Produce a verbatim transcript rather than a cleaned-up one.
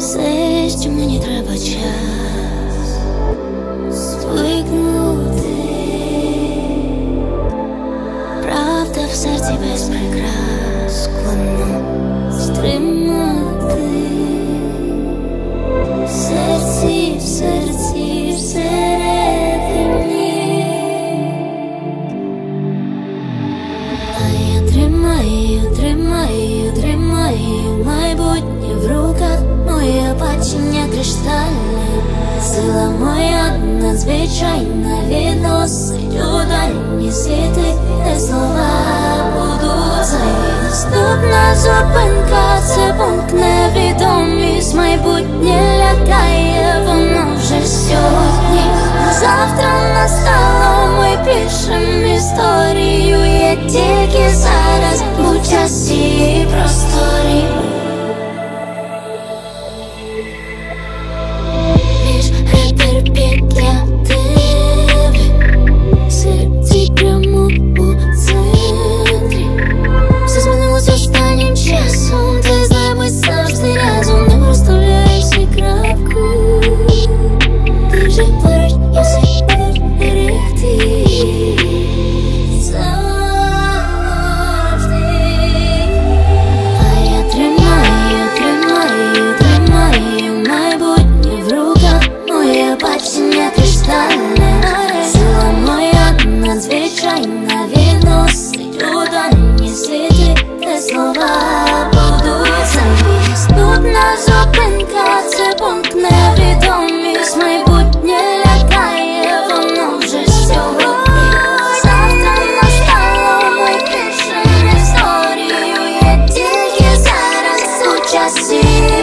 все, що мені треба час звикнути. Правда в серці без прикрас складно стримати. В серці, в серці, всередині. А я тримаю, тримаю, тримаю майбутнє в руках. Моє бачення криштальне, сила моя надзвичайна, відносить у дальні світи, де слова будуть. Це наступна зупинка, це пункт невідомість. Майбутнє лякає, воно вже сьогодні. Завтра настало, ми пишем історію. Є тільки зараз у часі і просторі. Сила моя надзвичайна, відносить у дальні світи, де слова будуть. Це наступна зупинка, це пункт невідомість. Майбутнє лякає, воно вже сьогодні. Завтра настало, ми пишем історію. Є тільки зараз у часі.